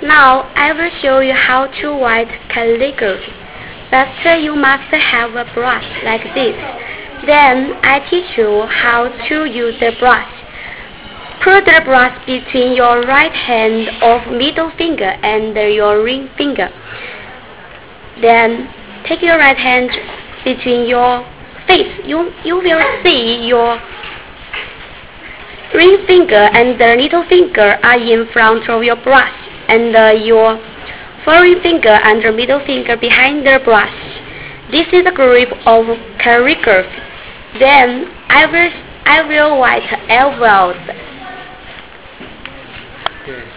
Now I will show you how to write calligraphy. First, you must have a brush like this. Then I teach you how to use the brush. Put the brush between your right hand or middle finger and your ring finger. Then take your right hand between your face. You will see your ring finger and the little finger are in front of your brush, and your foreign finger and the middle finger behind the brush. This is the grip of calligraphy. Then I will write L vowels.